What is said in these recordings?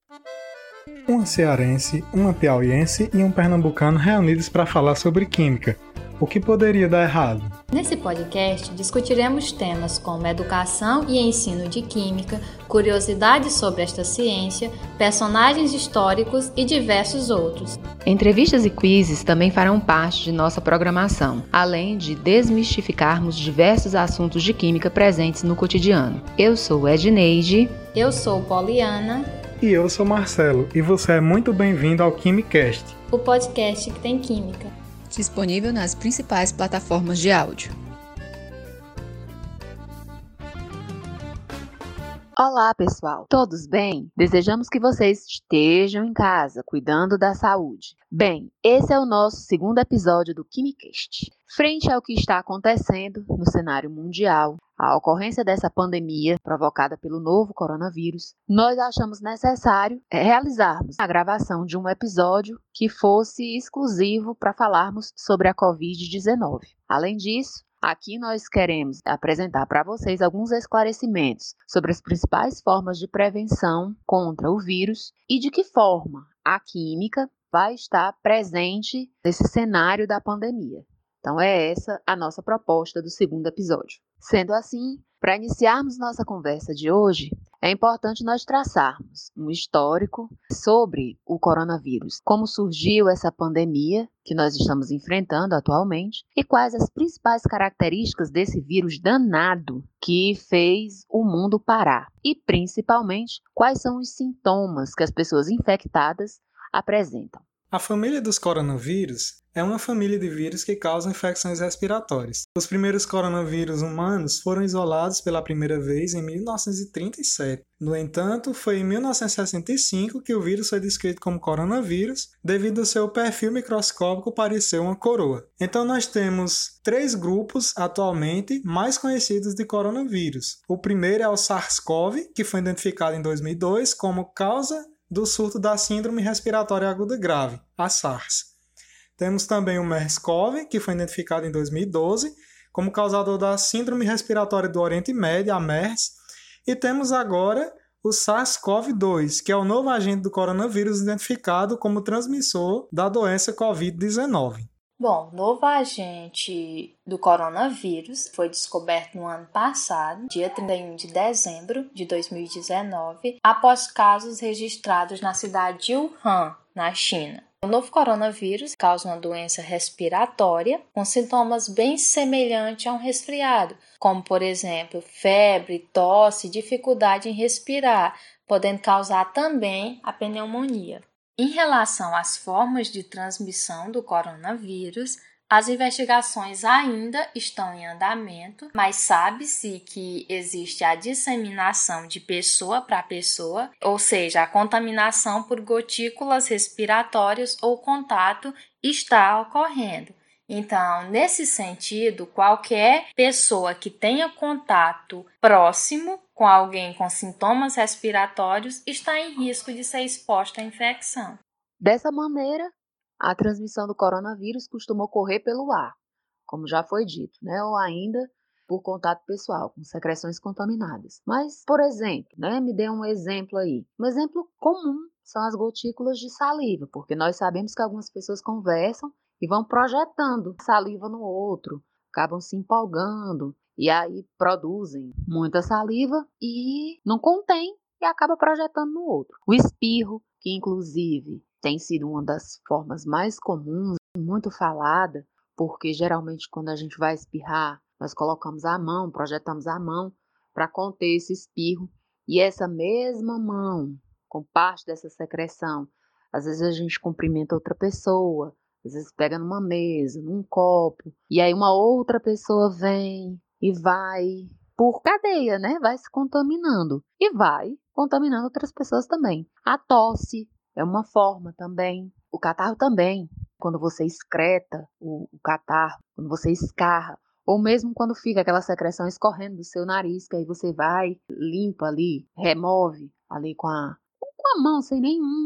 Uma cearense, uma piauiense e um pernambucano reunidos para falar sobre química. O que poderia dar errado? Nesse podcast, discutiremos temas como educação e ensino de química, curiosidades sobre esta ciência, personagens históricos e diversos outros. Entrevistas e quizzes também farão parte de nossa programação, além de desmistificarmos diversos assuntos de química presentes no cotidiano. Eu sou Edneide. Eu sou Poliana. E eu sou Marcelo, e você é muito bem-vindo ao QuimiCast, o podcast que tem química. Disponível nas principais plataformas de áudio. Olá, pessoal! Todos bem? Desejamos que vocês estejam em casa, cuidando da saúde. Bem, esse é o nosso segundo episódio do QuimiCast. Frente ao que está acontecendo no cenário mundial, a ocorrência dessa pandemia provocada pelo novo coronavírus, nós achamos necessário realizarmos a gravação de um episódio que fosse exclusivo para falarmos sobre a Covid-19. Além disso, aqui nós queremos apresentar para vocês alguns esclarecimentos sobre as principais formas de prevenção contra o vírus e de que forma a química vai estar presente nesse cenário da pandemia. Então é essa a nossa proposta do segundo episódio. Sendo assim, para iniciarmos nossa conversa de hoje, é importante nós traçarmos um histórico sobre o coronavírus, como surgiu essa pandemia que nós estamos enfrentando atualmente e quais as principais características desse vírus danado que fez o mundo parar e, principalmente, quais são os sintomas que as pessoas infectadas apresentam. A família dos coronavírus é uma família de vírus que causam infecções respiratórias. Os primeiros coronavírus humanos foram isolados pela primeira vez em 1937. No entanto, foi em 1965 que o vírus foi descrito como coronavírus, devido ao seu perfil microscópico parecer uma coroa. Então nós temos 3 grupos atualmente mais conhecidos de coronavírus. O primeiro é o SARS-CoV, que foi identificado em 2002 como causa do surto da Síndrome Respiratória Aguda Grave, a SARS. Temos também o MERS-CoV, que foi identificado em 2012 como causador da Síndrome Respiratória do Oriente Médio, a MERS. E temos agora o SARS-CoV-2, que é o novo agente do coronavírus identificado como transmissor da doença Covid-19. Bom, o novo agente do coronavírus foi descoberto no ano passado, dia 31 de dezembro de 2019, após casos registrados na cidade de Wuhan, na China. O novo coronavírus causa uma doença respiratória com sintomas bem semelhantes a um resfriado, como, por exemplo, febre, tosse, dificuldade em respirar, podendo causar também a pneumonia. Em relação às formas de transmissão do coronavírus, as investigações ainda estão em andamento, mas sabe-se que existe a disseminação de pessoa para pessoa, ou seja, a contaminação por gotículas respiratórias ou contato está ocorrendo. Então, nesse sentido, qualquer pessoa que tenha contato próximo com alguém com sintomas respiratórios está em risco de ser exposta à infecção. Dessa maneira, a transmissão do coronavírus costuma ocorrer pelo ar, como já foi dito, né? Ou ainda por contato pessoal, com secreções contaminadas. Mas, por exemplo, né? Me dê um exemplo aí. Um exemplo comum são as gotículas de saliva, porque nós sabemos que algumas pessoas conversam e vão projetando saliva no outro, acabam se empolgando e aí produzem muita saliva e não contém e acaba projetando no outro. O espirro, que inclusive tem sido uma das formas mais comuns, muito falada, porque geralmente quando a gente vai espirrar, nós colocamos a mão, projetamos a mão para conter esse espirro e essa mesma mão, com parte dessa secreção, às vezes a gente cumprimenta outra pessoa, às vezes pega numa mesa, num copo, e aí uma outra pessoa vem e vai por cadeia, né? Vai se contaminando e vai contaminando outras pessoas também. A tosse é uma forma também. O catarro também. Quando você excreta o catarro, quando você escarra, ou mesmo quando fica aquela secreção escorrendo do seu nariz, que aí você vai, limpa ali, remove ali com a mão, sem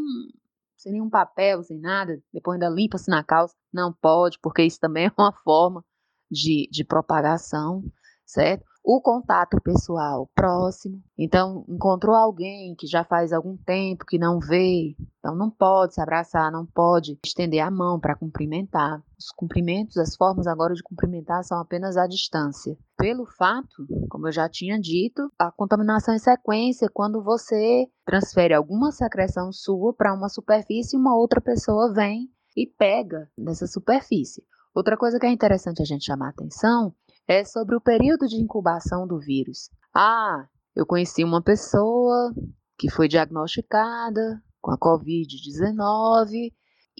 nenhum papel, sem nada, depois ainda limpa-se na calça. Não pode, porque isso também é uma forma de propagação, certo? o contato pessoal próximo. Então, encontrou alguém que já faz algum tempo que não vê, então não pode se abraçar, não pode estender a mão para cumprimentar. Os cumprimentos, as formas agora de cumprimentar são apenas à distância. Pelo fato, como eu já tinha dito, a contaminação em sequência, quando você transfere alguma secreção sua para uma superfície e uma outra pessoa vem e pega nessa superfície. Outra coisa que é interessante a gente chamar a atenção é sobre o período de incubação do vírus. Eu conheci uma pessoa que foi diagnosticada com a Covid-19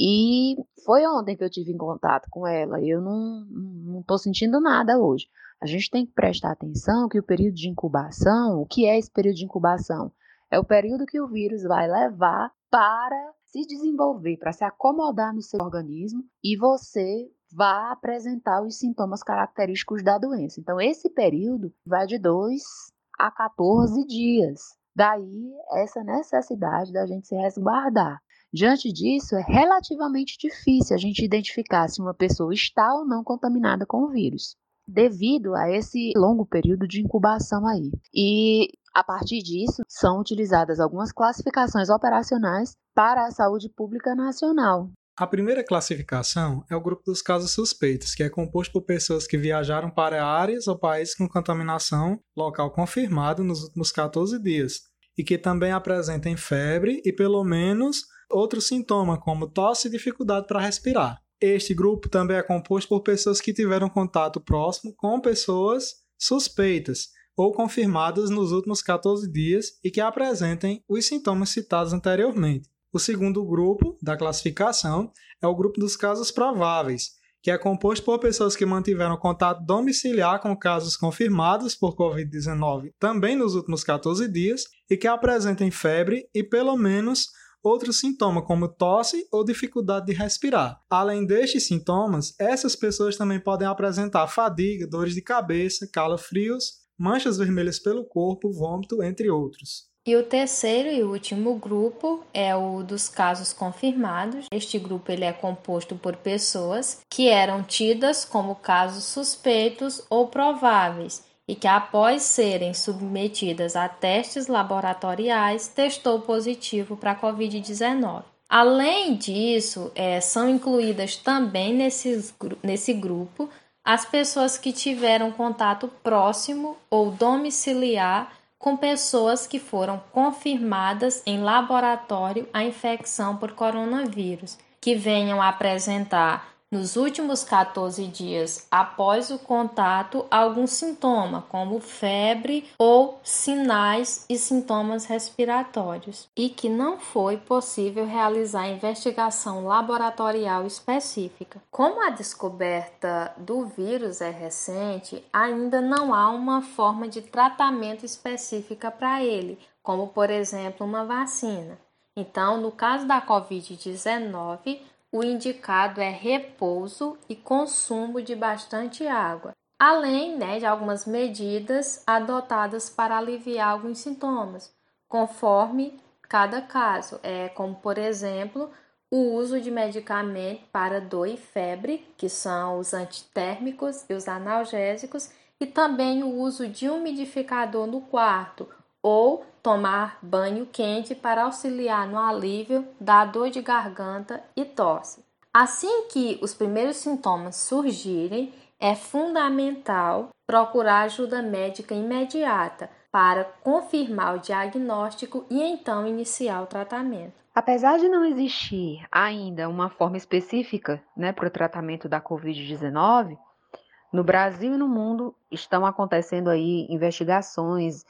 e foi ontem que eu tive em contato com ela. Eu não estou sentindo nada hoje. A gente tem que prestar atenção que o período de incubação, o que é esse período de incubação? É o período que o vírus vai levar para se desenvolver, para se acomodar no seu organismo e você vai apresentar os sintomas característicos da doença. Então, esse período vai de 2 a 14 dias. Daí, essa necessidade da gente se resguardar. Diante disso, é relativamente difícil a gente identificar se uma pessoa está ou não contaminada com o vírus, devido a esse longo período de incubação aí. E, a partir disso, são utilizadas algumas classificações operacionais para a saúde pública nacional. A primeira classificação é o grupo dos casos suspeitos, que é composto por pessoas que viajaram para áreas ou países com contaminação local confirmada nos últimos 14 dias e que também apresentem febre e pelo menos outros sintomas, como tosse e dificuldade para respirar. Este grupo também é composto por pessoas que tiveram contato próximo com pessoas suspeitas ou confirmadas nos últimos 14 dias e que apresentem os sintomas citados anteriormente. O segundo grupo da classificação é o grupo dos casos prováveis, que é composto por pessoas que mantiveram contato domiciliar com casos confirmados por Covid-19 também nos últimos 14 dias e que apresentem febre e pelo menos outros sintomas, como tosse ou dificuldade de respirar. Além destes sintomas, essas pessoas também podem apresentar fadiga, dores de cabeça, calafrios, manchas vermelhas pelo corpo, vômito, entre outros. E o terceiro e último grupo é o dos casos confirmados. Este grupo ele é composto por pessoas que eram tidas como casos suspeitos ou prováveis e que, após serem submetidas a testes laboratoriais, testou positivo para a Covid-19. Além disso, são incluídas também nesse grupo as pessoas que tiveram contato próximo ou domiciliar com pessoas que foram confirmadas em laboratório a infecção por coronavírus, que venham apresentar nos últimos 14 dias após o contato algum sintoma, como febre ou sinais e sintomas respiratórios, e que não foi possível realizar investigação laboratorial específica. Como a descoberta do vírus é recente, ainda não há uma forma de tratamento específica para ele, como por exemplo uma vacina. Então, no caso da Covid-19, o indicado é repouso e consumo de bastante água, além de algumas medidas adotadas para aliviar alguns sintomas, conforme cada caso, como por exemplo o uso de medicamento para dor e febre, que são os antitérmicos e os analgésicos, e também o uso de umidificador no quarto, ou tomar banho quente para auxiliar no alívio da dor de garganta e tosse. Assim que os primeiros sintomas surgirem, é fundamental procurar ajuda médica imediata para confirmar o diagnóstico e então iniciar o tratamento. Apesar de não existir ainda uma forma específica, para o tratamento da Covid-19, no Brasil e no mundo estão acontecendo aí investigações,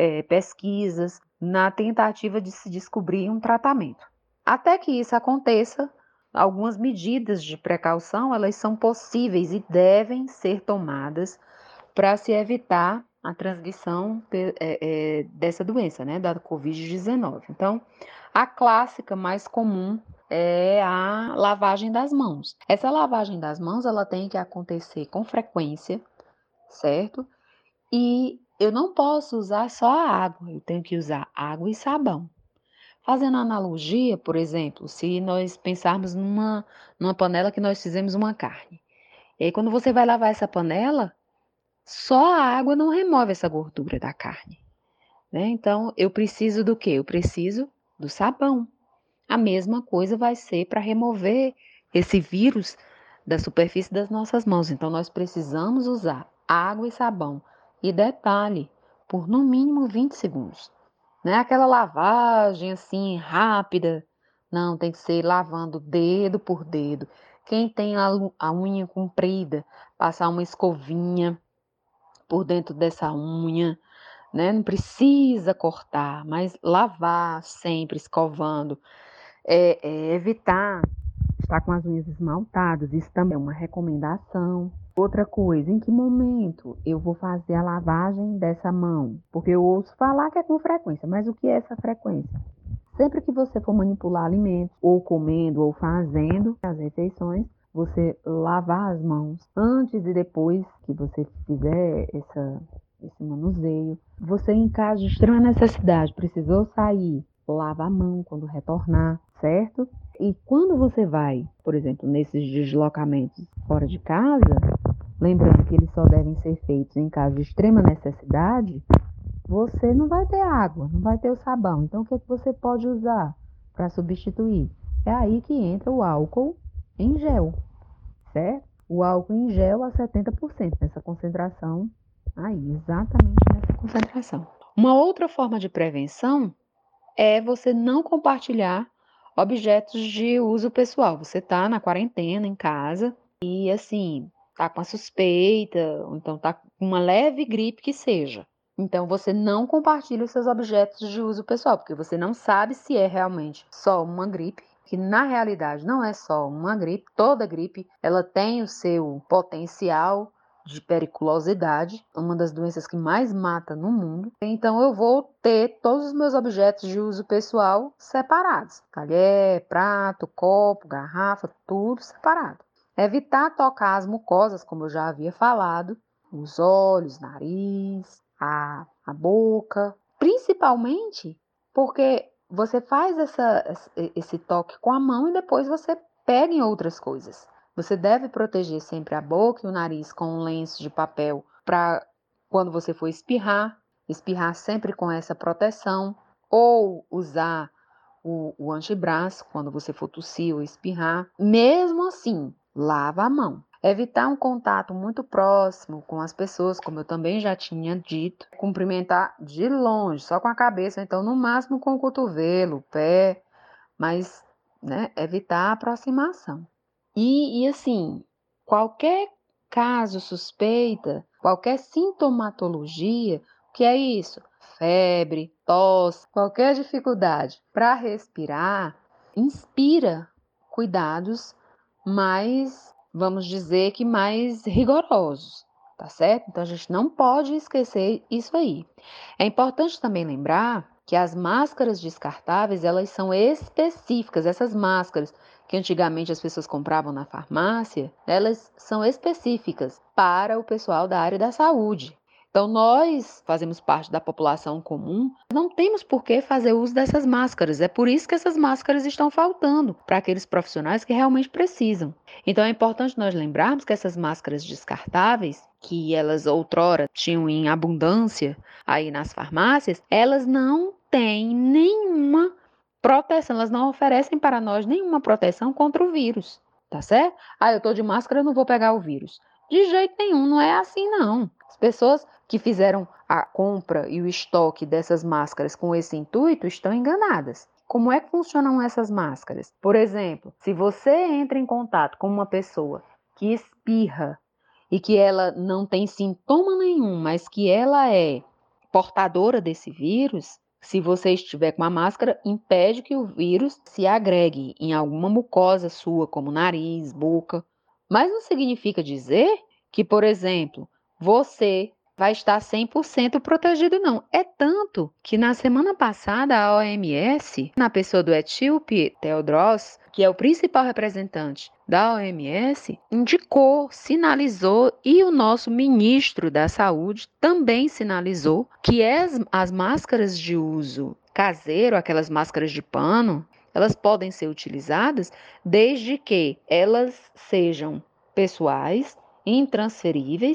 pesquisas na tentativa de se descobrir um tratamento. Até que isso aconteça, algumas medidas de precaução elas são possíveis e devem ser tomadas para se evitar a transmissão dessa doença, da Covid-19. Então, a clássica mais comum é a lavagem das mãos. Essa lavagem das mãos ela tem que acontecer com frequência, certo? E eu não posso usar só a água, eu tenho que usar água e sabão. Fazendo analogia, por exemplo, se nós pensarmos numa panela que nós fizemos uma carne. E aí, quando você vai lavar essa panela, Só a água não remove essa gordura da carne, né? Então, eu preciso do quê? Eu preciso do sabão. A mesma coisa vai ser para remover esse vírus da superfície das nossas mãos. Então, nós precisamos usar água e sabão. E detalhe, por no mínimo 20 segundos. Não é aquela lavagem assim rápida. Não, tem que ser lavando dedo por dedo. Quem tem a unha comprida, passar uma escovinha por dentro dessa unha, né? Não precisa cortar, mas lavar sempre, escovando. Evitar estar com as unhas esmaltadas, isso também é uma recomendação. Outra coisa, em que momento eu vou fazer a lavagem dessa mão? Porque eu ouço falar que é com frequência, mas o que é essa frequência? Sempre que você for manipular alimentos, ou comendo, ou fazendo as refeições, você lavar as mãos antes e depois que você fizer esse manuseio. Você, em caso de extrema necessidade, precisou sair, lava a mão quando retornar, certo? E quando você vai, por exemplo, nesses deslocamentos fora de casa, lembrando que eles só devem ser feitos em caso de extrema necessidade, você não vai ter água, não vai ter o sabão. Então, o que é que você pode usar para substituir? É aí que entra o álcool em gel, certo? O álcool em gel a 70%, nessa concentração aí, exatamente nessa concentração. Uma outra forma de prevenção é você não compartilhar objetos de uso pessoal. Você está na quarentena em casa e assim, tá com a suspeita, ou então tá com uma leve gripe que seja. Então você não compartilha os seus objetos de uso pessoal, porque você não sabe se é realmente só uma gripe, que na realidade não é só uma gripe. Toda gripe, ela tem o seu potencial de periculosidade, uma das doenças que mais mata no mundo. Então eu vou ter todos os meus objetos de uso pessoal separados. Talher, prato, copo, garrafa, tudo separado. Evitar tocar as mucosas, como eu já havia falado, os olhos, nariz, a boca, principalmente porque você faz esse toque com a mão e depois você pega em outras coisas. Você deve proteger sempre a boca e o nariz com um lenço de papel para quando você for espirrar sempre com essa proteção, ou usar o antebraço quando você for tossir ou espirrar. Mesmo assim, lava a mão. Evitar um contato muito próximo com as pessoas, como eu também já tinha dito. Cumprimentar de longe, só com a cabeça, então no máximo com o cotovelo, o pé, mas né, evitar a aproximação. E assim, qualquer caso suspeita, qualquer sintomatologia, o que é isso? Febre, tosse, qualquer dificuldade para respirar, inspira cuidados mais, vamos dizer que mais rigorosos, tá certo? Então a gente não pode esquecer isso aí. É importante também lembrar que as máscaras descartáveis, elas são específicas, essas máscaras que antigamente as pessoas compravam na farmácia, elas são específicas para o pessoal da área da saúde. Então, nós fazemos parte da população comum, não temos por que fazer uso dessas máscaras. É por isso que essas máscaras estão faltando para aqueles profissionais que realmente precisam. Então, é importante nós lembrarmos que essas máscaras descartáveis, que elas outrora tinham em abundância aí nas farmácias, elas não têm nenhuma proteção, elas não oferecem para nós nenhuma proteção contra o vírus, tá certo? Ah, eu tô de máscara, eu não vou pegar o vírus. De jeito nenhum, não é assim não. As pessoas que fizeram a compra e o estoque dessas máscaras com esse intuito estão enganadas. Como é que funcionam essas máscaras? Por exemplo, se você entra em contato com uma pessoa que espirra e que ela não tem sintoma nenhum, mas que ela é portadora desse vírus, se você estiver com a máscara, impede que o vírus se agregue em alguma mucosa sua, como nariz, boca. Mas não significa dizer que, por exemplo, você vai estar 100% protegido, não. É tanto que na semana passada a OMS, na pessoa do etíope Tedros, que é o principal representante da OMS, indicou, sinalizou, e o nosso ministro da Saúde também sinalizou que as máscaras de uso caseiro, aquelas máscaras de pano, elas podem ser utilizadas desde que elas sejam pessoais, intransferíveis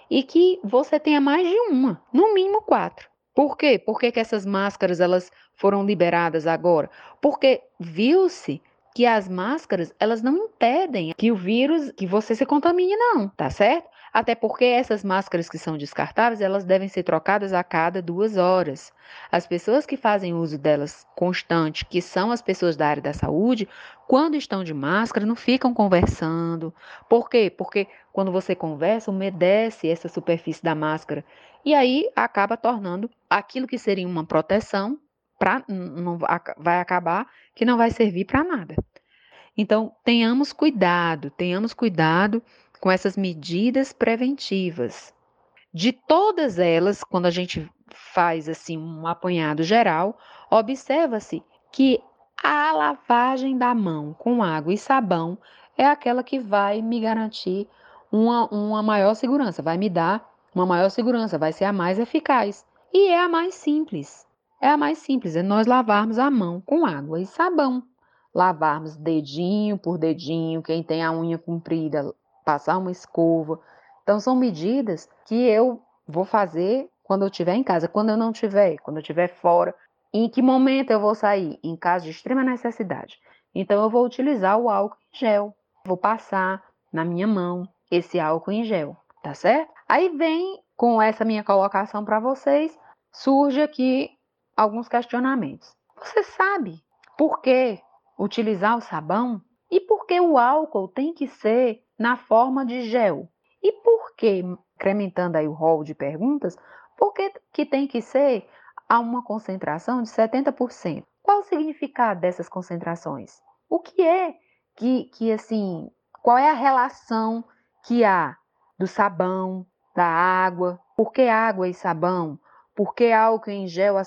e que você tenha mais de uma, no mínimo 4. Por quê? Por que que essas máscaras elas foram liberadas agora? Porque viu-se que as máscaras, elas não impedem que o vírus, que você se contamine não, tá certo? Até porque essas máscaras que são descartáveis, elas devem ser trocadas a cada 2 horas. As pessoas que fazem uso delas constante, que são as pessoas da área da saúde, quando estão de máscara, não ficam conversando. Por quê? Porque quando você conversa, umedece essa superfície da máscara e aí acaba tornando aquilo que seria uma proteção não vai acabar que não vai servir para nada. Então, tenhamos cuidado com essas medidas preventivas. De todas elas, quando a gente faz assim um apanhado geral, observa-se que a lavagem da mão com água e sabão é aquela que vai me garantir uma maior segurança, vai me dar uma maior segurança, vai ser a mais eficaz. E é a mais simples. É a mais simples, é nós lavarmos a mão com água e sabão. Lavarmos dedinho por dedinho, quem tem a unha comprida, passar uma escova. Então, são medidas que eu vou fazer quando eu estiver em casa. Quando eu não estiver, quando eu estiver fora. Em que momento eu vou sair? Em caso de extrema necessidade. Então, eu vou utilizar o álcool em gel. Vou passar na minha mão esse álcool em gel, tá certo? Aí vem, com essa minha colocação para vocês, surge aqui alguns questionamentos. Você sabe por que utilizar o sabão? E por que o álcool tem que ser na forma de gel? E por que, incrementando aí o rol de perguntas, por que tem que ser a uma concentração de 70%? Qual o significado dessas concentrações? O que é que assim, qual é a relação que há do sabão, da água? Por que água e sabão? Por que álcool em gel a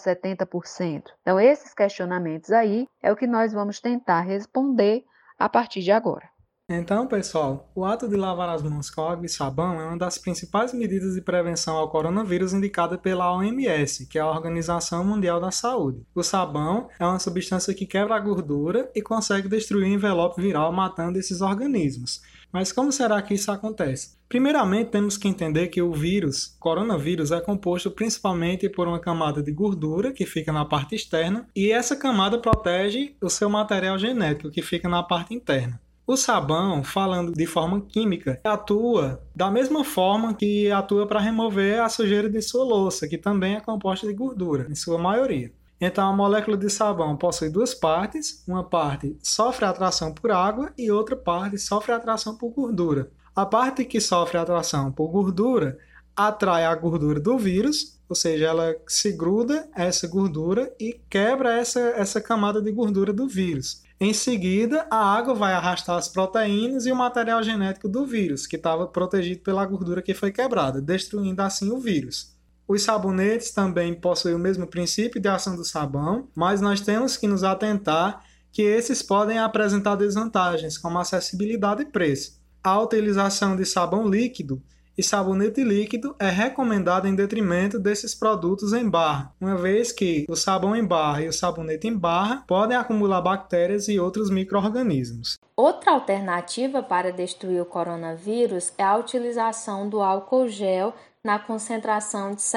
70%? Então, esses questionamentos aí é o que nós vamos tentar responder a partir de agora. Então, pessoal, o ato de lavar as mãos com água e sabão é uma das principais medidas de prevenção ao coronavírus indicada pela OMS, que é a Organização Mundial da Saúde. O sabão é uma substância que quebra a gordura e consegue destruir o envelope viral, matando esses organismos. Mas como será que isso acontece? Primeiramente, temos que entender que o coronavírus, é composto principalmente por uma camada de gordura que fica na parte externa, e essa camada protege o seu material genético, que fica na parte interna. O sabão, falando de forma química, atua da mesma forma que atua para remover a sujeira de sua louça, que também é composta de gordura, em sua maioria. Então, a molécula de sabão possui duas partes, uma parte sofre atração por água e outra parte sofre atração por gordura. A parte que sofre atração por gordura atrai a gordura do vírus, ou seja, ela se gruda a essa gordura e quebra essa camada de gordura do vírus. Em seguida, a água vai arrastar as proteínas e o material genético do vírus, que estava protegido pela gordura que foi quebrada, destruindo assim o vírus. Os sabonetes também possuem o mesmo princípio de ação do sabão, mas nós temos que nos atentar que esses podem apresentar desvantagens, como acessibilidade e preço. A utilização de sabão líquido e sabonete líquido é recomendado em detrimento desses produtos em barra, uma vez que o sabão em barra e o sabonete em barra podem acumular bactérias e outros micro-organismos. Outra alternativa para destruir o coronavírus é a utilização do álcool gel na concentração de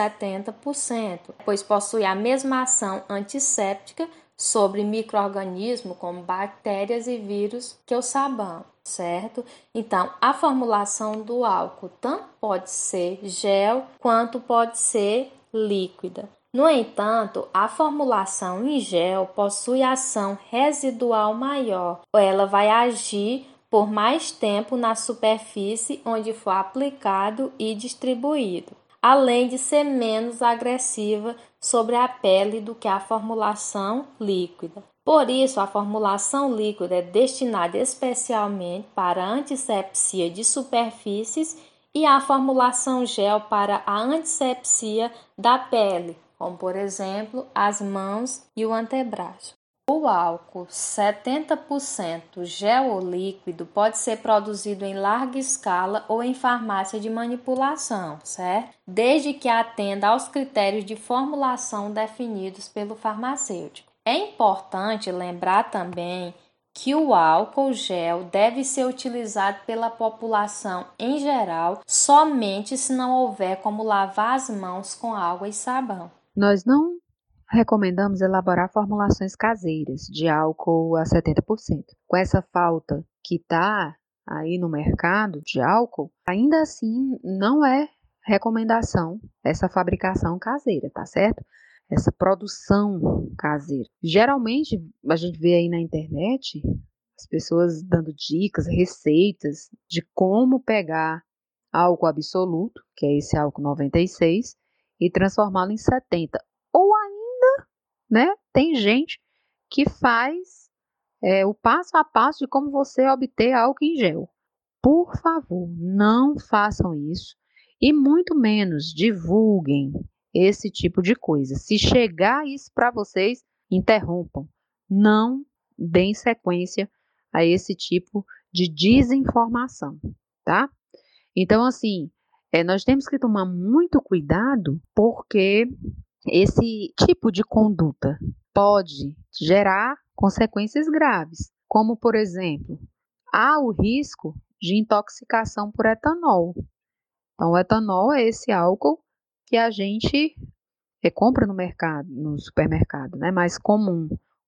70%, pois possui a mesma ação antisséptica sobre micro-organismos como bactérias e vírus que o sabão, certo? Então, a formulação do álcool tanto pode ser gel quanto pode ser líquida. No entanto, a formulação em gel possui ação residual maior, ou ela vai agir por mais tempo na superfície onde for aplicado e distribuído, além de ser menos agressiva sobre a pele do que a formulação líquida. Por isso, a formulação líquida é destinada especialmente para a antissepsia de superfícies e a formulação gel para a antissepsia da pele, como por exemplo as mãos e o antebraço. O álcool 70% gel ou líquido pode ser produzido em larga escala ou em farmácia de manipulação, certo? Desde que atenda aos critérios de formulação definidos pelo farmacêutico. É importante lembrar também que o álcool gel deve ser utilizado pela população em geral somente se não houver como lavar as mãos com água e sabão. Nós não recomendamos elaborar formulações caseiras de álcool a 70%. Com essa falta que está aí no mercado de álcool, ainda assim não é recomendação essa fabricação caseira, tá certo? Essa produção caseira. Geralmente, a gente vê aí na internet as pessoas dando dicas, receitas de como pegar álcool absoluto, que é esse álcool 96, e transformá-lo em 70. Ou ainda, né, tem gente que faz o passo a passo de como você obter álcool em gel. Por favor, não façam isso e muito menos divulguem esse tipo de coisa. Se chegar isso para vocês, interrompam. Não deem sequência a esse tipo de desinformação, tá? Então, assim, nós temos que tomar muito cuidado porque esse tipo de conduta pode gerar consequências graves, como, por exemplo, há o risco de intoxicação por etanol. Então, o etanol é esse álcool que a gente compra no mercado, no supermercado, né? Mais comum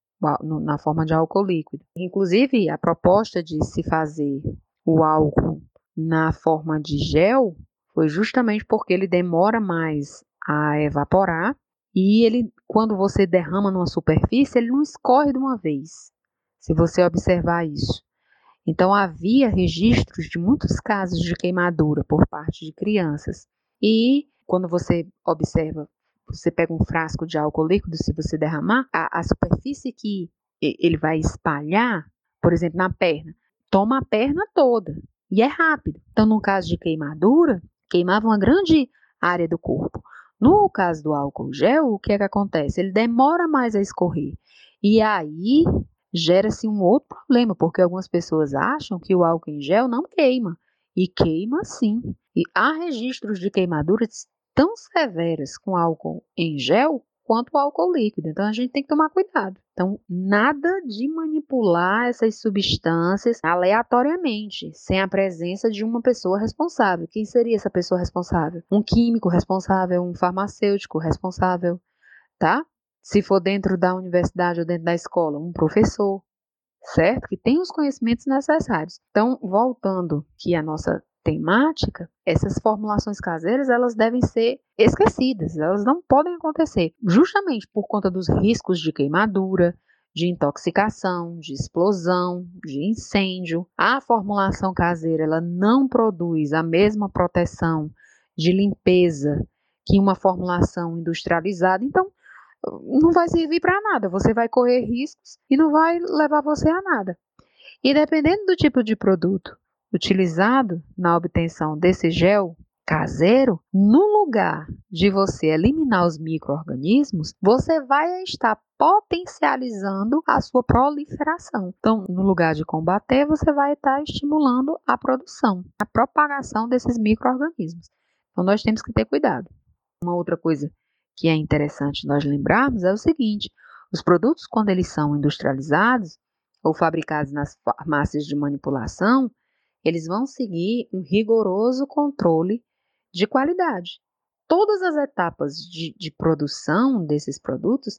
na forma de álcool líquido. Inclusive, a proposta de se fazer o álcool na forma de gel foi justamente porque ele demora mais a evaporar e ele, quando você derrama numa superfície, ele não escorre de uma vez, se você observar isso. Então, havia registros de muitos casos de queimadura por parte de crianças. E quando você observa, você pega um frasco de álcool líquido, se você derramar, a superfície que ele vai espalhar, por exemplo, na perna, toma a perna toda e é rápido. Então, no caso de queimadura, queimava uma grande área do corpo. No caso do álcool gel, o que é que acontece? Ele demora mais a escorrer. E aí gera-se um outro problema, porque algumas pessoas acham que o álcool em gel não queima. E queima sim. E há registros de queimaduras tão severas com álcool em gel quanto o álcool líquido. Então a gente tem que tomar cuidado. Então, nada de manipular essas substâncias aleatoriamente, sem a presença de uma pessoa responsável. Quem seria essa pessoa responsável? Um químico responsável, um farmacêutico responsável, tá? Se for dentro da universidade ou dentro da escola, um professor, certo? Que tem os conhecimentos necessários. Então, voltando aqui à nossa temática, essas formulações caseiras, elas devem ser esquecidas, elas não podem acontecer, justamente por conta dos riscos de queimadura, de intoxicação, de explosão, de incêndio. A formulação caseira, ela não produz a mesma proteção de limpeza que uma formulação industrializada, então não vai servir para nada, você vai correr riscos e não vai levar você a nada. E dependendo do tipo de produto utilizado na obtenção desse gel caseiro, no lugar de você eliminar os micro-organismos, você vai estar potencializando a sua proliferação. Então, no lugar de combater, você vai estar estimulando a produção, a propagação desses micro-organismos. Então, nós temos que ter cuidado. Uma outra coisa que é interessante nós lembrarmos é o seguinte: os produtos, quando eles são industrializados ou fabricados nas farmácias de manipulação, eles vão seguir um rigoroso controle de qualidade. Todas as etapas de produção desses produtos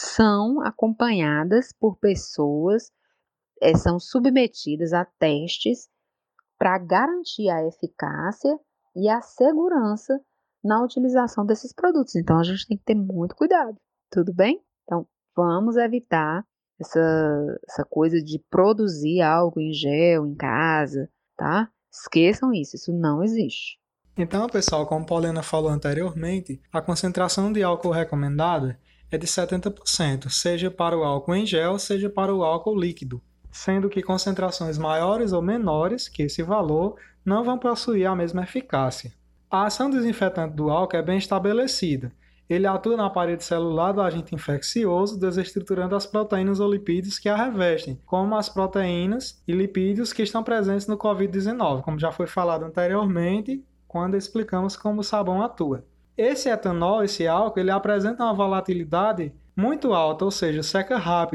são acompanhadas por pessoas, são submetidas a testes para garantir a eficácia e a segurança na utilização desses produtos. Então, a gente tem que ter muito cuidado, tudo bem? Então, vamos evitar essa coisa de produzir álcool em gel em casa, tá? Esqueçam isso não existe. Então, pessoal, como Paulina falou anteriormente, a concentração de álcool recomendada é de 70%, seja para o álcool em gel, seja para o álcool líquido, sendo que concentrações maiores ou menores que esse valor não vão possuir a mesma eficácia. A ação desinfetante do álcool é bem estabelecida. Ele atua na parede celular do agente infeccioso, desestruturando as proteínas ou lipídios que a revestem, como as proteínas e lipídios que estão presentes no Covid-19, como já foi falado anteriormente, quando explicamos como o sabão atua. Esse etanol, esse álcool, ele apresenta uma volatilidade muito alta, ou seja, seca rápido,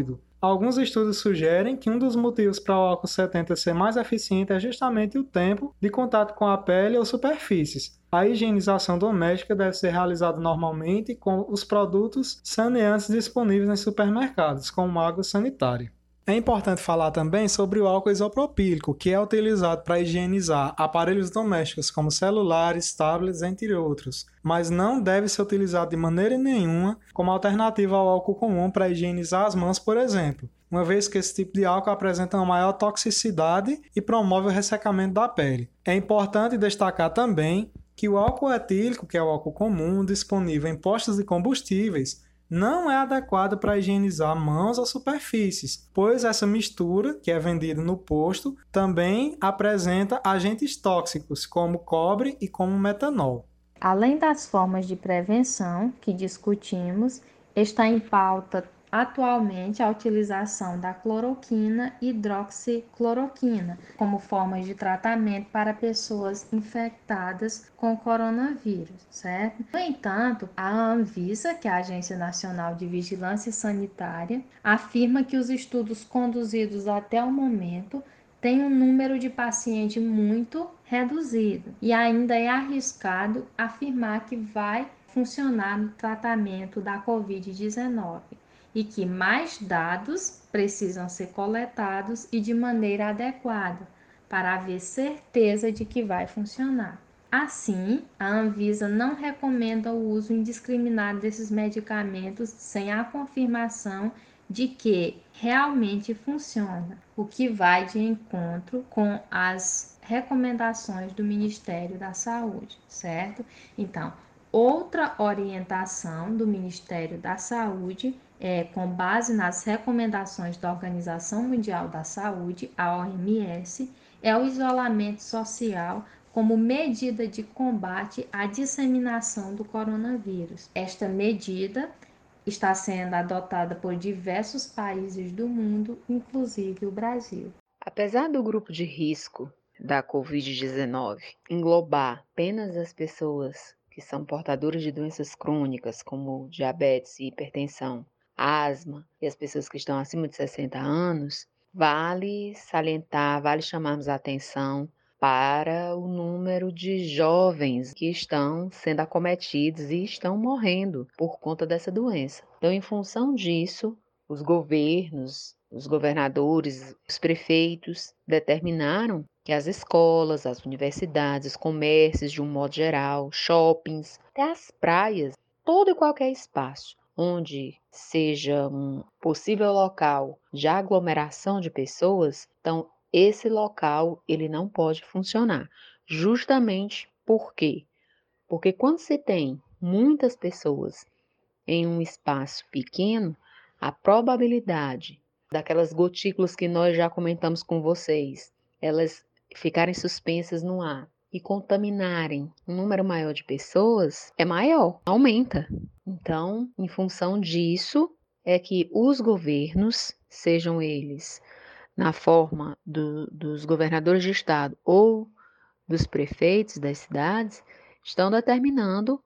Alguns estudos sugerem que um dos motivos para o álcool 70 ser mais eficiente é justamente o tempo de contato com a pele ou superfícies. A higienização doméstica deve ser realizada normalmente com os produtos saneantes disponíveis nos supermercados, como água sanitária. É importante falar também sobre o álcool isopropílico, que é utilizado para higienizar aparelhos domésticos como celulares, tablets, entre outros, mas não deve ser utilizado de maneira nenhuma como alternativa ao álcool comum para higienizar as mãos, por exemplo, uma vez que esse tipo de álcool apresenta uma maior toxicidade e promove o ressecamento da pele. É importante destacar também que o álcool etílico, que é o álcool comum, disponível em postos de combustíveis, não é adequado para higienizar mãos ou superfícies, pois essa mistura, que é vendida no posto, também apresenta agentes tóxicos, como cobre e como metanol. Além das formas de prevenção que discutimos, está em pauta atualmente a utilização da cloroquina e hidroxicloroquina como formas de tratamento para pessoas infectadas com coronavírus, certo? No entanto, a Anvisa, que é a Agência Nacional de Vigilância Sanitária, afirma que os estudos conduzidos até o momento tem um número de pacientes muito reduzido e ainda é arriscado afirmar que vai funcionar no tratamento da Covid-19 e que mais dados precisam ser coletados e de maneira adequada para haver certeza de que vai funcionar. Assim, a Anvisa não recomenda o uso indiscriminado desses medicamentos sem a confirmação de que realmente funciona, o que vai de encontro com as recomendações do Ministério da Saúde, certo? Então, outra orientação do Ministério da Saúde com base nas recomendações da Organização Mundial da Saúde, a OMS, é o isolamento social como medida de combate à disseminação do coronavírus. Esta medida está sendo adotada por diversos países do mundo, inclusive o Brasil. Apesar do grupo de risco da Covid-19 englobar apenas as pessoas que são portadoras de doenças crônicas, como diabetes e hipertensão, asma e as pessoas que estão acima de 60 anos, vale salientar, vale chamarmos a atenção para o número de jovens que estão sendo acometidos e estão morrendo por conta dessa doença. Então, em função disso, os governos, os governadores, os prefeitos determinaram que as escolas, as universidades, os comércios de um modo geral, shoppings, até as praias, todo e qualquer espaço onde seja um possível local de aglomeração de pessoas, então esse local ele não pode funcionar. Justamente por quê? Porque quando se tem muitas pessoas em um espaço pequeno, a probabilidade daquelas gotículas que nós já comentamos com vocês, elas ficarem suspensas no ar e contaminarem um número maior de pessoas é maior, aumenta. Então, em função disso, é que os governos, sejam eles na forma dos governadores de estado ou dos prefeitos das cidades, estão determinando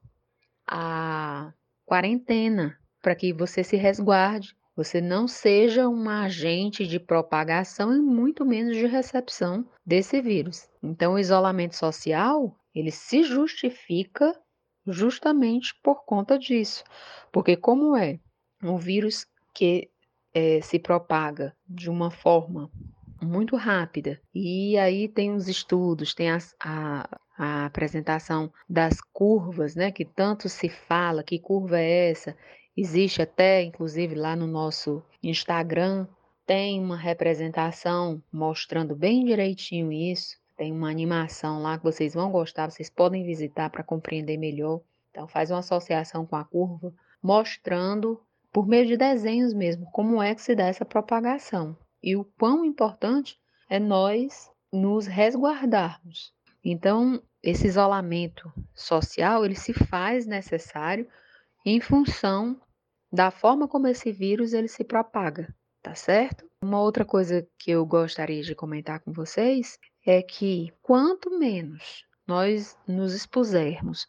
a quarentena para que você se resguarde, você não seja um agente de propagação e muito menos de recepção desse vírus. Então, o isolamento social, ele se justifica justamente por conta disso, porque como é um vírus que se propaga de uma forma muito rápida. E aí tem os estudos, tem a apresentação das curvas, né? Que tanto se fala, que curva é essa? Existe até, inclusive, lá no nosso Instagram, tem uma representação mostrando bem direitinho isso. Tem uma animação lá que vocês vão gostar, vocês podem visitar para compreender melhor. Então, faz uma associação com a curva, mostrando, por meio de desenhos mesmo, como é que se dá essa propagação. E o quão importante é nós nos resguardarmos. Então, esse isolamento social, ele se faz necessário em função da forma como esse vírus ele se propaga, tá certo? Uma outra coisa que eu gostaria de comentar com vocês é que quanto menos nós nos expusermos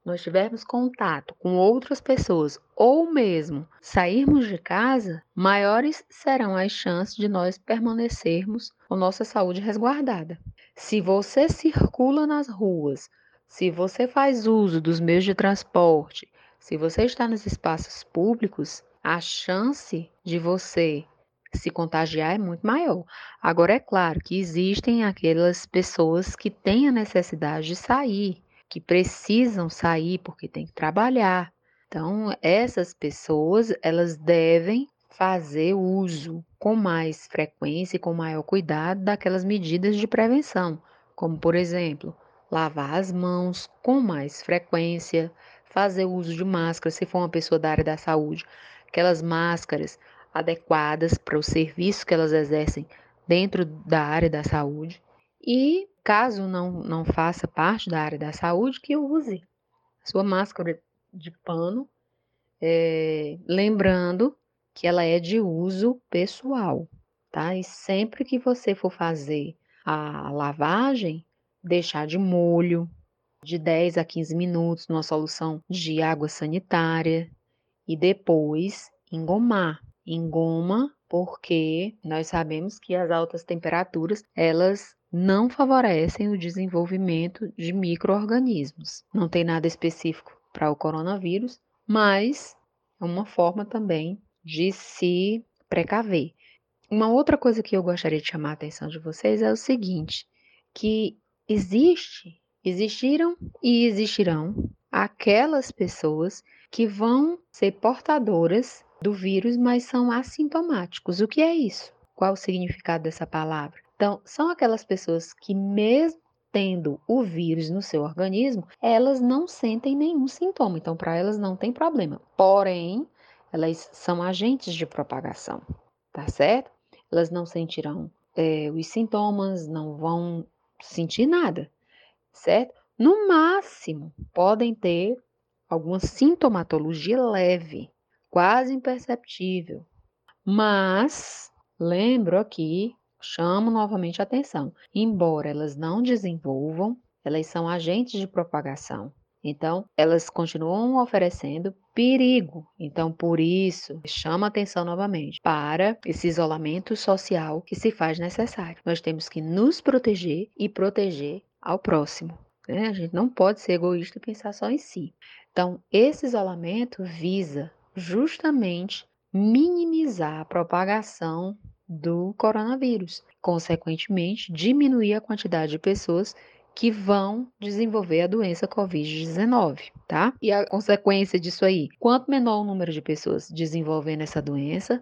nós tivermos contato com outras pessoas ou mesmo sairmos de casa, maiores serão as chances de nós permanecermos com nossa saúde resguardada. Se você circula nas ruas, se você faz uso dos meios de transporte, se você está nos espaços públicos, a chance de você se contagiar é muito maior. Agora, é claro que existem aquelas pessoas que têm a necessidade de sair, que precisam sair porque têm que trabalhar. Então, essas pessoas, elas devem fazer uso com mais frequência e com maior cuidado daquelas medidas de prevenção, como, por exemplo, lavar as mãos com mais frequência, fazer uso de máscara, se for uma pessoa da área da saúde, aquelas máscaras adequadas para o serviço que elas exercem dentro da área da saúde. E caso não faça parte da área da saúde, que use a sua máscara de pano, lembrando que ela é de uso pessoal, tá? E sempre que você for fazer a lavagem, deixar de molho de 10 a 15 minutos numa solução de água sanitária e depois engomar. Engoma porque nós sabemos que as altas temperaturas, elas não favorecem o desenvolvimento de micro-organismos. Não tem nada específico para o coronavírus, mas é uma forma também de se precaver. Uma outra coisa que eu gostaria de chamar a atenção de vocês é o seguinte, que existiram e existirão aquelas pessoas que vão ser portadoras do vírus, mas são assintomáticos. O que é isso? Qual o significado dessa palavra? Então, são aquelas pessoas que, mesmo tendo o vírus no seu organismo, elas não sentem nenhum sintoma. Então, para elas não tem problema. Porém, elas são agentes de propagação, tá certo? Elas não sentirão os sintomas, não vão sentir nada, certo? No máximo, podem ter alguma sintomatologia leve, quase imperceptível. Mas, lembro aqui, chamo novamente a atenção, embora elas não desenvolvam, elas são agentes de propagação. Então, elas continuam oferecendo perigo. Então, por isso, chama a atenção novamente para esse isolamento social que se faz necessário. Nós temos que nos proteger e proteger ao próximo. A gente não pode ser egoísta e pensar só em si. Então, esse isolamento visa justamente minimizar a propagação do coronavírus, consequentemente, diminuir a quantidade de pessoas que vão desenvolver a doença Covid-19, tá? E a consequência disso aí, quanto menor o número de pessoas desenvolvendo essa doença,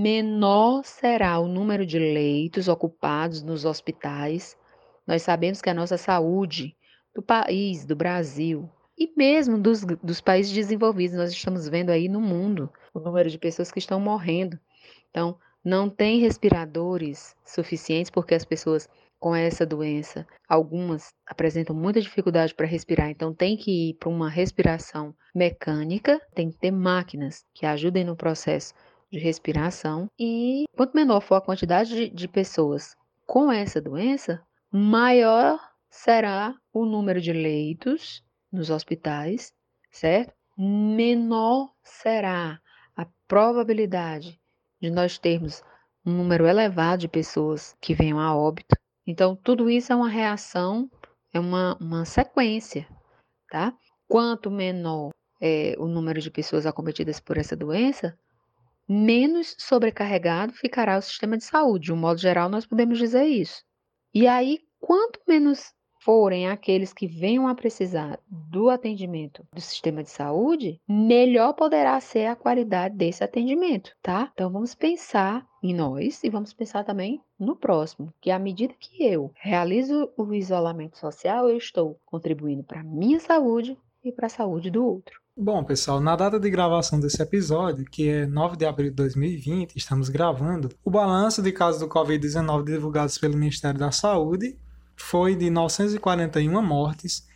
menor será o número de leitos ocupados nos hospitais. Nós sabemos que a nossa saúde do país, do Brasil, e mesmo dos países desenvolvidos, nós estamos vendo aí no mundo o número de pessoas que estão morrendo. Então, não tem respiradores suficientes porque as pessoas com essa doença, algumas apresentam muita dificuldade para respirar, então tem que ir para uma respiração mecânica, tem que ter máquinas que ajudem no processo de respiração. E quanto menor for a quantidade de pessoas com essa doença, maior será o número de leitos nos hospitais, certo? Menor será a probabilidade de nós termos um número elevado de pessoas que venham a óbito. Então, tudo isso é uma reação, é uma sequência, tá? Quanto menor é o número de pessoas acometidas por essa doença, menos sobrecarregado ficará o sistema de saúde. De um modo geral, nós podemos dizer isso. E aí, quanto menos forem aqueles que venham a precisar do atendimento do sistema de saúde, melhor poderá ser a qualidade desse atendimento, tá? Então vamos pensar em nós e vamos pensar também no próximo, que à medida que eu realizo o isolamento social, eu estou contribuindo para a minha saúde e para a saúde do outro. Bom, pessoal, na data de gravação desse episódio, que é 9 de abril de 2020, estamos gravando, o balanço de casos do Covid-19 divulgados pelo Ministério da Saúde foi de 941 mortes,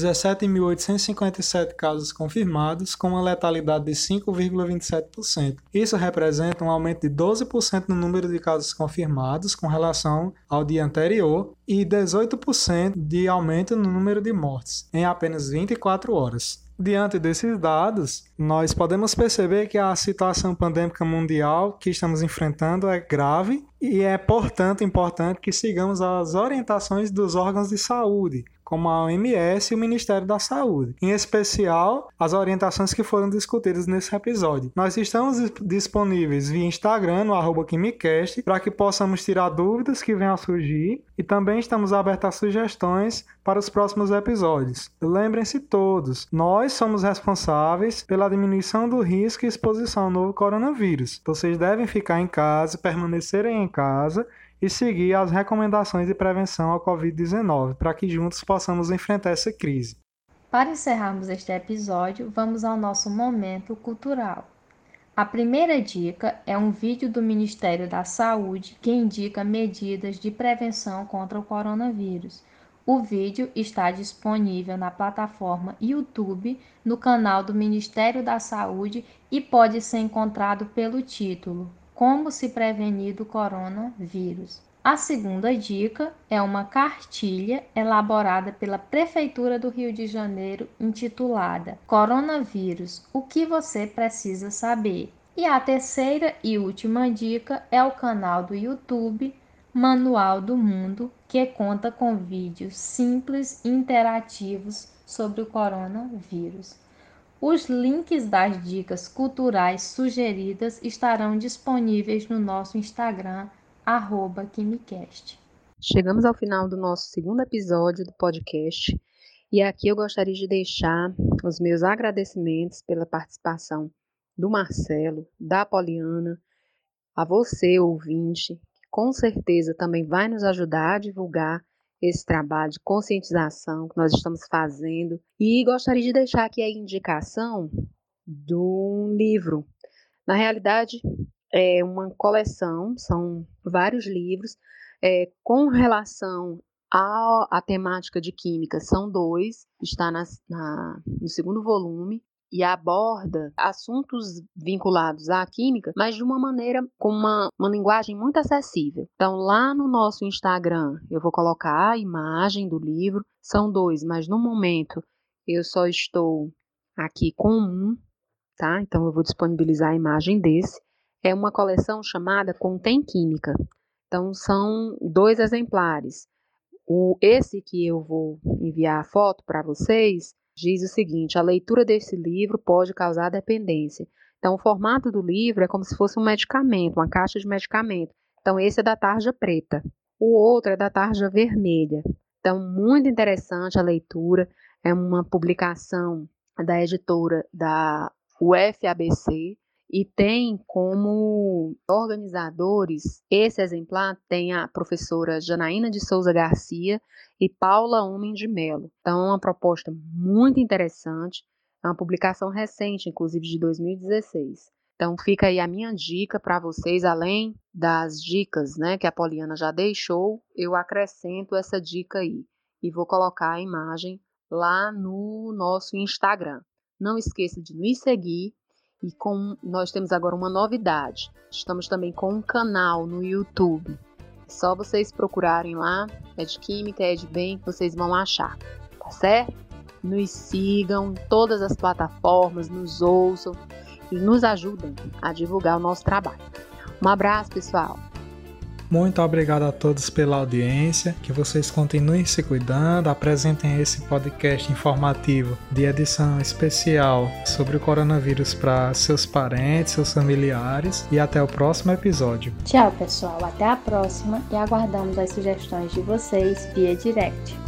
17.857 casos confirmados, com uma letalidade de 5,27%. Isso representa um aumento de 12% no número de casos confirmados com relação ao dia anterior e 18% de aumento no número de mortes em apenas 24 horas. Diante desses dados, nós podemos perceber que a situação pandêmica mundial que estamos enfrentando é grave e é, portanto, importante que sigamos as orientações dos órgãos de saúde, como a OMS e o Ministério da Saúde, em especial as orientações que foram discutidas nesse episódio. Nós estamos disponíveis via Instagram, no @quimicast, para que possamos tirar dúvidas que venham a surgir e também estamos abertos a sugestões para os próximos episódios. Lembrem-se todos, nós somos responsáveis pela diminuição do risco e exposição ao novo coronavírus. Vocês devem ficar em casa, permanecerem em casa e seguir as recomendações de prevenção ao Covid-19, para que juntos possamos enfrentar essa crise. Para encerrarmos este episódio, vamos ao nosso momento cultural. A primeira dica é um vídeo do Ministério da Saúde que indica medidas de prevenção contra o coronavírus. O vídeo está disponível na plataforma YouTube, no canal do Ministério da Saúde e pode ser encontrado pelo título Como se prevenir do coronavírus. A segunda dica é uma cartilha elaborada pela Prefeitura do Rio de Janeiro intitulada Coronavírus, o que você precisa saber. E a terceira e última dica é o canal do YouTube Manual do Mundo, que conta com vídeos simples e interativos sobre o coronavírus. Os links das dicas culturais sugeridas estarão disponíveis no nosso Instagram, @quimicast. Chegamos ao final do nosso segundo episódio do podcast e aqui eu gostaria de deixar os meus agradecimentos pela participação do Marcelo, da Poliana, a você, ouvinte, que com certeza também vai nos ajudar a divulgar esse trabalho de conscientização que nós estamos fazendo. E gostaria de deixar aqui a indicação de um livro. Na realidade, é uma coleção, são vários livros com relação à temática de química. São 2, está no segundo volume, e aborda assuntos vinculados à química, mas de uma maneira com uma linguagem muito acessível. Então, lá no nosso Instagram, eu vou colocar a imagem do livro. São 2, mas no momento eu só estou aqui com um, tá? Então, eu vou disponibilizar a imagem desse. É uma coleção chamada Contém Química. Então, são 2 exemplares. Esse que eu vou enviar a foto para vocês diz o seguinte: a leitura desse livro pode causar dependência. Então, o formato do livro é como se fosse um medicamento, uma caixa de medicamento. Então, esse é da tarja preta. O outro é da tarja vermelha. Então, muito interessante a leitura. É uma publicação da editora da UFABC e tem como organizadores, esse exemplar tem a professora Janaína de Souza Garcia e Paula Homem de Melo. Então, é uma proposta muito interessante, é uma publicação recente, inclusive de 2016. Então, fica aí a minha dica para vocês, além das dicas, né, que a Poliana já deixou, eu acrescento essa dica aí e vou colocar a imagem lá no nosso Instagram. Não esqueça de nos seguir. E nós temos agora uma novidade. Estamos também com um canal no YouTube. É só vocês procurarem lá, é de Química, é de Bem, que vocês vão achar. Tá certo? Nos sigam em todas as plataformas, nos ouçam e nos ajudem a divulgar o nosso trabalho. Um abraço, pessoal! Muito obrigado a todos pela audiência, que vocês continuem se cuidando, apresentem esse podcast informativo de edição especial sobre o coronavírus para seus parentes, seus familiares e até o próximo episódio. Tchau, pessoal, até a próxima e aguardamos as sugestões de vocês via direct.